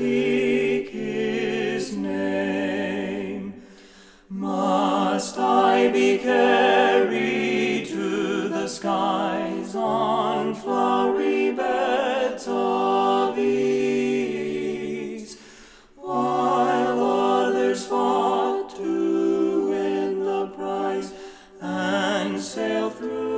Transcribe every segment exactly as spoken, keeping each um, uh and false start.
speak his name. Must I be carried to the skies on flowery beds of ease, while others fought to win the prize and sail through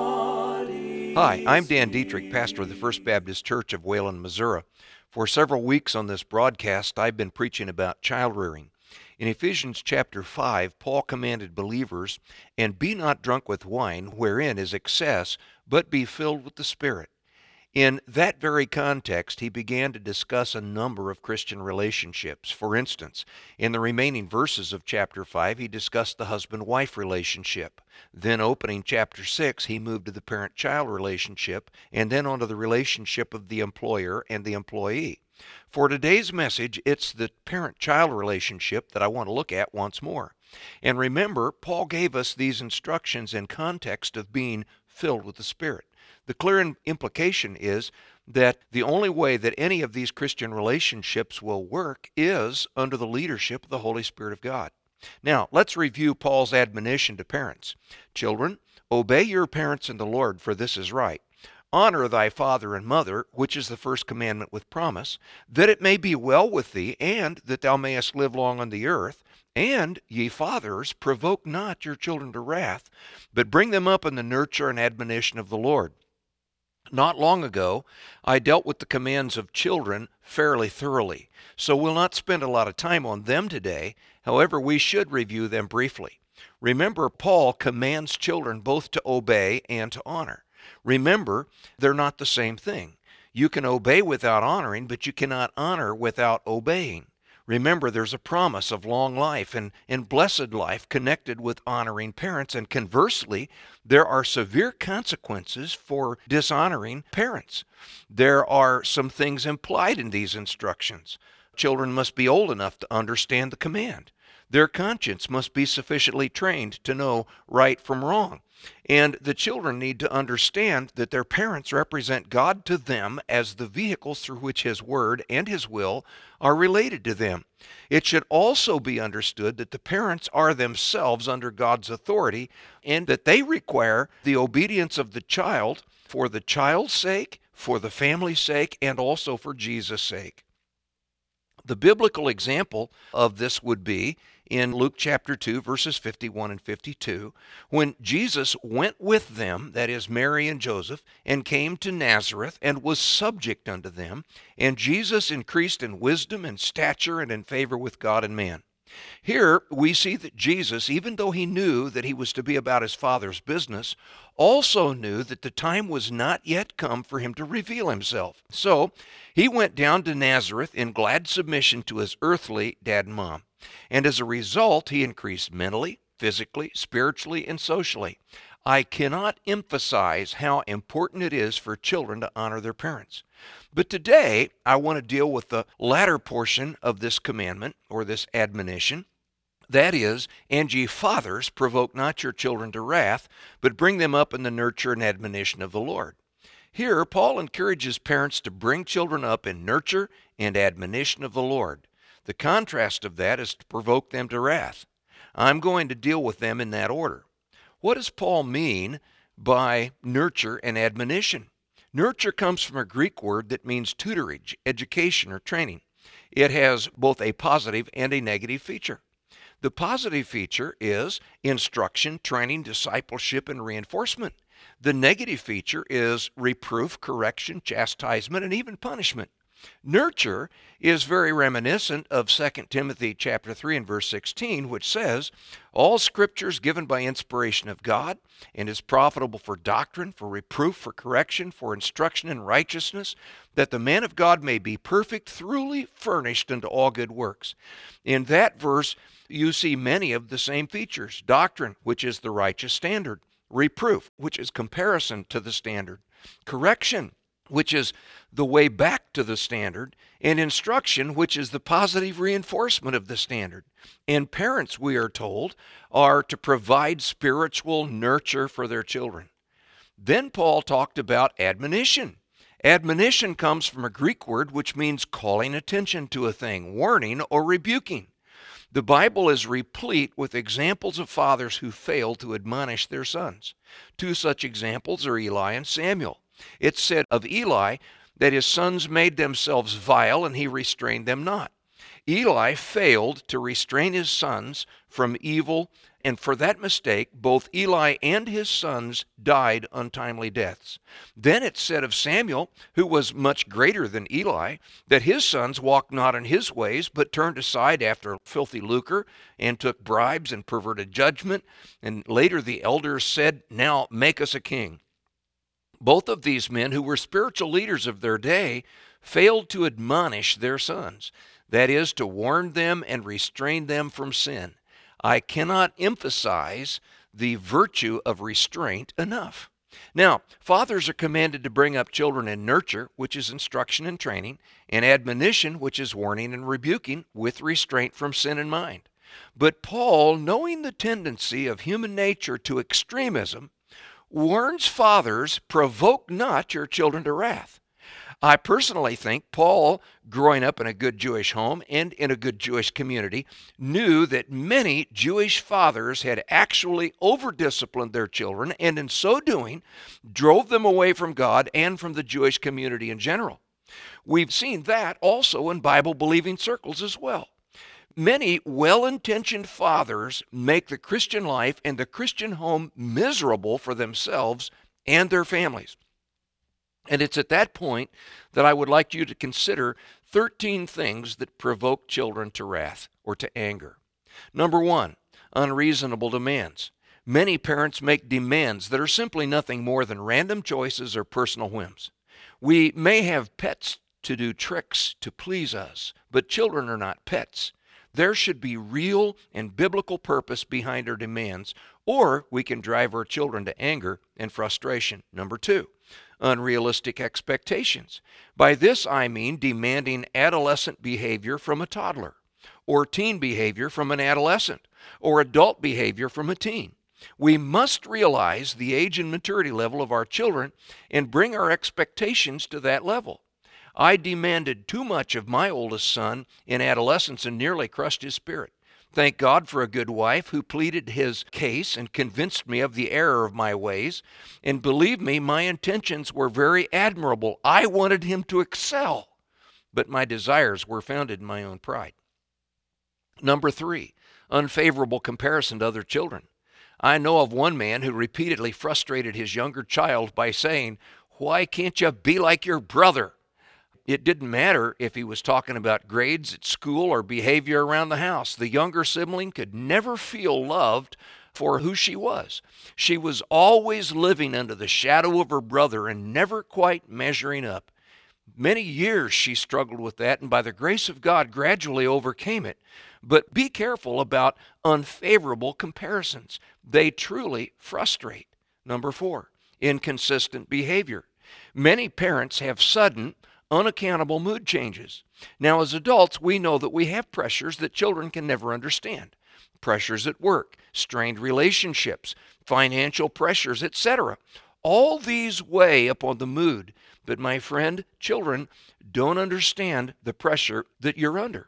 bloody Hi, I'm Dan Dietrich, pastor of the First Baptist Church of Wayland, Missouri. For several weeks on this broadcast, I've been preaching about child rearing. In Ephesians chapter five, Paul commanded believers, "And be not drunk with wine, wherein is excess, but be filled with the Spirit." In that very context, he began to discuss a number of Christian relationships. For instance, in the remaining verses of chapter five, he discussed the husband-wife relationship. Then, opening chapter six, he moved to the parent-child relationship, and then onto the relationship of the employer and the employee. For today's message, it's the parent-child relationship that I want to look at once more. And remember, Paul gave us these instructions in context of being filled with the Spirit. The clear implication is that the only way that any of these Christian relationships will work is under the leadership of the Holy Spirit of God. Now, let's review Paul's admonition to parents. Children, obey your parents in the Lord, for this is right. Honor thy father and mother, which is the first commandment with promise, that it may be well with thee, and that thou mayest live long on the earth. And, ye fathers, provoke not your children to wrath, but bring them up in the nurture and admonition of the Lord. Not long ago, I dealt with the commands of children fairly thoroughly, so we'll not spend a lot of time on them today. However, we should review them briefly. Remember, Paul commands children both to obey and to honor. Remember, they're not the same thing. You can obey without honoring, but you cannot honor without obeying. Remember, there's a promise of long life and, and blessed life connected with honoring parents, and conversely, there are severe consequences for dishonoring parents. There are some things implied in these instructions. Children must be old enough to understand the command. Their conscience must be sufficiently trained to know right from wrong. And the children need to understand that their parents represent God to them as the vehicles through which His Word and His will are related to them. It should also be understood that the parents are themselves under God's authority and that they require the obedience of the child for the child's sake, for the family's sake, and also for Jesus' sake. The biblical example of this would be in Luke chapter two, verses fifty-one and fifty-two, when Jesus went with them, that is Mary and Joseph, and came to Nazareth and was subject unto them, and Jesus increased in wisdom and stature and in favor with God and man. Here we see that Jesus, even though he knew that he was to be about his Father's business, also knew that the time was not yet come for him to reveal himself. So he went down to Nazareth in glad submission to his earthly dad and mom. And as a result, he increased mentally, physically, spiritually, and socially. I cannot emphasize how important it is for children to honor their parents. But today, I want to deal with the latter portion of this commandment, or this admonition. That is, and ye fathers, provoke not your children to wrath, but bring them up in the nurture and admonition of the Lord. Here, Paul encourages parents to bring children up in nurture and admonition of the Lord. The contrast of that is to provoke them to wrath. I'm going to deal with them in that order. What does Paul mean by nurture and admonition? Nurture comes from a Greek word that means tutorage, education, or training. It has both a positive and a negative feature. The positive feature is instruction, training, discipleship, and reinforcement. The negative feature is reproof, correction, chastisement, and even punishment. Nurture is very reminiscent of Second Timothy chapter three and verse sixteen, which says, "All Scripture is given by inspiration of God, and is profitable for doctrine, for reproof, for correction, for instruction in righteousness, that the man of God may be perfect, thoroughly furnished unto all good works." In that verse, you see many of the same features. Doctrine, which is the righteous standard. Reproof, which is comparison to the standard. Correction, which is the way back to the standard, and instruction, which is the positive reinforcement of the standard. And parents, we are told, are to provide spiritual nurture for their children. Then Paul talked about admonition. Admonition comes from a Greek word which means calling attention to a thing, warning or rebuking. The Bible is replete with examples of fathers who failed to admonish their sons. Two such examples are Eli and Samuel. It's said of Eli that his sons made themselves vile and he restrained them not. Eli failed to restrain his sons from evil, and for that mistake, both Eli and his sons died untimely deaths. Then it's said of Samuel, who was much greater than Eli, that his sons walked not in his ways, but turned aside after filthy lucre, and took bribes and perverted judgment. And later the elders said, "Now make us a king." Both of these men, who were spiritual leaders of their day, failed to admonish their sons. That is, to warn them and restrain them from sin. I cannot emphasize the virtue of restraint enough. Now, fathers are commanded to bring up children in nurture, which is instruction and training, and admonition, which is warning and rebuking, with restraint from sin in mind. But Paul, knowing the tendency of human nature to extremism, warns fathers, provoke not your children to wrath. I personally think Paul, growing up in a good Jewish home and in a good Jewish community, knew that many Jewish fathers had actually over-disciplined their children, and in so doing, drove them away from God and from the Jewish community in general. We've seen that also in Bible-believing circles as well. Many well-intentioned fathers make the Christian life and the Christian home miserable for themselves and their families. And it's at that point that I would like you to consider thirteen things that provoke children to wrath or to anger. Number one, unreasonable demands. Many parents make demands that are simply nothing more than random choices or personal whims. We may have pets to do tricks to please us, but children are not pets. There should be real and biblical purpose behind our demands, or we can drive our children to anger and frustration. Number two, unrealistic expectations. By this I mean demanding adolescent behavior from a toddler, or teen behavior from an adolescent, or adult behavior from a teen. We must realize the age and maturity level of our children and bring our expectations to that level. I demanded too much of my oldest son in adolescence and nearly crushed his spirit. Thank God for a good wife who pleaded his case and convinced me of the error of my ways. And believe me, my intentions were very admirable. I wanted him to excel, but my desires were founded in my own pride. Number three, unfavorable comparison to other children. I know of one man who repeatedly frustrated his younger child by saying, "Why can't you be like your brother?" It didn't matter if he was talking about grades at school or behavior around the house. The younger sibling could never feel loved for who she was. She was always living under the shadow of her brother and never quite measuring up. Many years she struggled with that, and by the grace of God gradually overcame it. But be careful about unfavorable comparisons. They truly frustrate. Number four, inconsistent behavior. Many parents have sudden, unaccountable mood changes. Now, as adults, we know that we have pressures that children can never understand. Pressures at work, strained relationships, financial pressures, et cetera. All these weigh upon the mood. But my friend, children don't understand the pressure that you're under.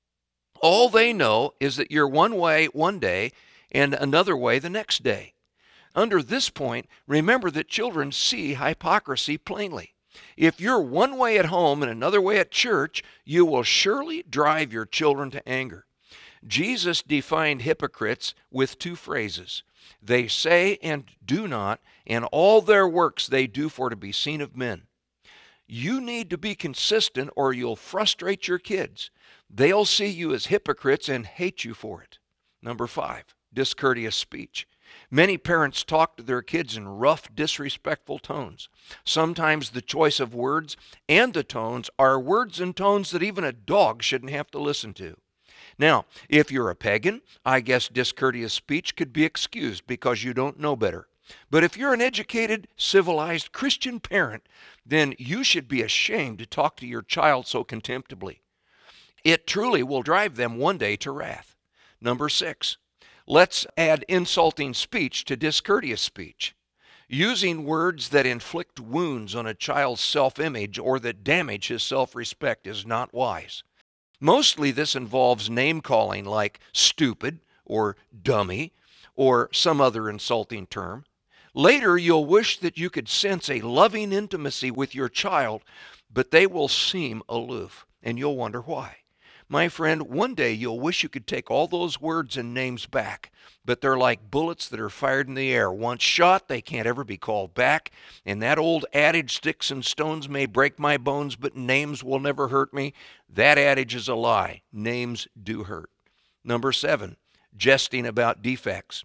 All they know is that you're one way one day and another way the next day. Under this point, remember that children see hypocrisy plainly. If you're one way at home and another way at church, you will surely drive your children to anger. Jesus defined hypocrites with two phrases. They say and do not, and all their works they do for to be seen of men. You need to be consistent or you'll frustrate your kids. They'll see you as hypocrites and hate you for it. Number five, discourteous speech. Many parents talk to their kids in rough, disrespectful tones. Sometimes the choice of words and the tones are words and tones that even a dog shouldn't have to listen to. Now, if you're a pagan, I guess discourteous speech could be excused because you don't know better. But if you're an educated, civilized Christian parent, then you should be ashamed to talk to your child so contemptibly. It truly will drive them one day to wrath. Number six, let's add insulting speech to discourteous speech. Using words that inflict wounds on a child's self-image or that damage his self-respect is not wise. Mostly this involves name-calling like stupid or dummy or some other insulting term. Later, you'll wish that you could sense a loving intimacy with your child, but they will seem aloof, and you'll wonder why. My friend, one day you'll wish you could take all those words and names back, but they're like bullets that are fired in the air. Once shot, they can't ever be called back, and that old adage, sticks and stones may break my bones, but names will never hurt me, that adage is a lie. Names do hurt. Number seven, jesting about defects.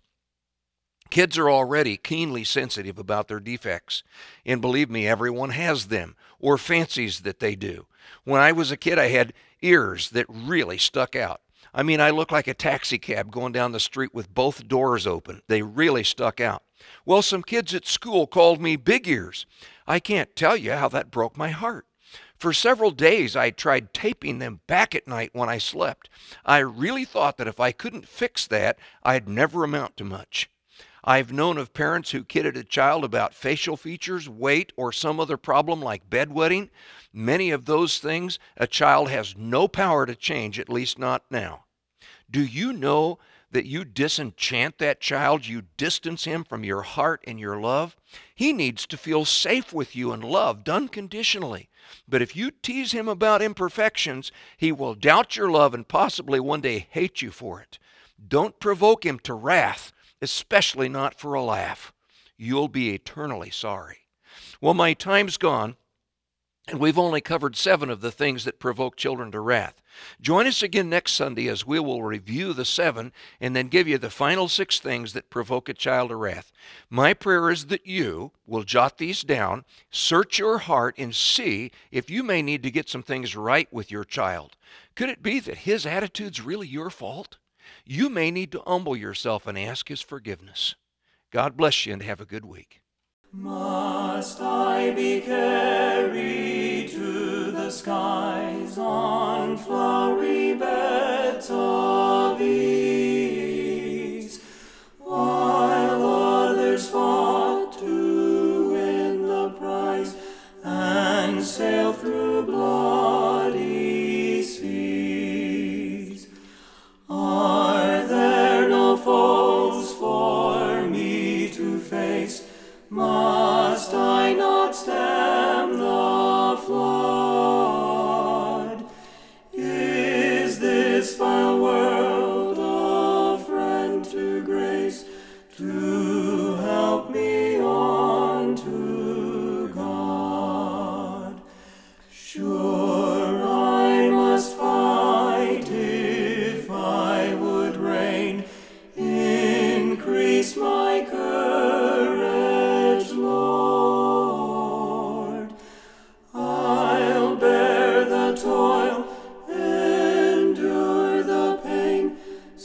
Kids are already keenly sensitive about their defects, and believe me, everyone has them, or fancies that they do. When I was a kid, I had ears that really stuck out. I mean, I looked like a taxi cab going down the street with both doors open. They really stuck out. Well, some kids at school called me big ears. I can't tell you how that broke my heart. For several days, I tried taping them back at night when I slept. I really thought that if I couldn't fix that, I'd never amount to much. I've known of parents who kidded a child about facial features, weight, or some other problem like bedwetting. Many of those things a child has no power to change, at least not now. Do you know that you disenchant that child? You distance him from your heart and your love? He needs to feel safe with you and loved unconditionally. But if you tease him about imperfections, he will doubt your love and possibly one day hate you for it. Don't provoke him to wrath, especially not for a laugh. You'll be eternally sorry. Well, my time's gone, and we've only covered seven of the things that provoke children to wrath. Join us again next Sunday as we will review the seven and then give you the final six things that provoke a child to wrath. My prayer is that you will jot these down, search your heart, and see if you may need to get some things right with your child. Could it be that his attitude's really your fault? You may need to humble yourself and ask his forgiveness. God bless you and have a good week. Must I be carried to the skies on flowery beds of ease, while others fought to win the prize and sail through bloody seas? Are there no foes for me to face? Must I not stem the flood? Is this vile world a friend to grace, to help me on to God? Sure, I must fight if I would reign. Increase my courage, Lord. I'll bear the toil, endure the pain,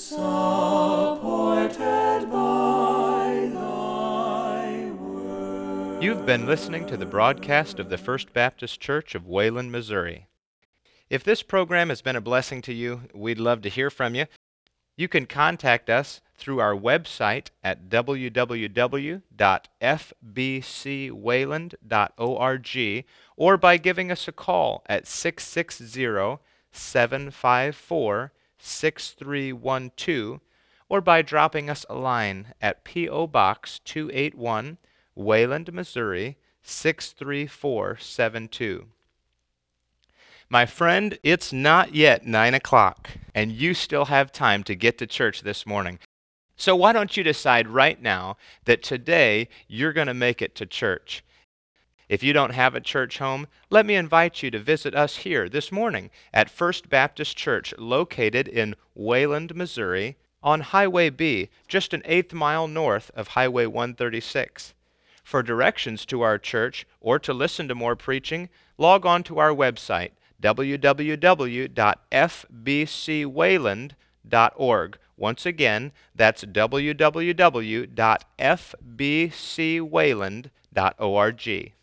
supported by thy word. You've been listening to the broadcast of the First Baptist Church of Wayland, Missouri. If this program has been a blessing to you, we'd love to hear from you. You can contact us through our website at w w w dot f b c wayland dot org or by giving us a call at six six zero, seven five four, six three one two or by dropping us a line at P O Box two eighty-one, Wayland, Missouri six three four seven two. My friend, it's not yet nine o'clock, and you still have time to get to church this morning. So why don't you decide right now that today you're going to make it to church? If you don't have a church home, let me invite you to visit us here this morning at First Baptist Church, located in Wayland, Missouri, on Highway B, just an eighth mile north of Highway one thirty-six. For directions to our church or to listen to more preaching, log on to our website, w w w dot f b c wayland dot org. Once again, that's w w w dot f b c wayland dot org.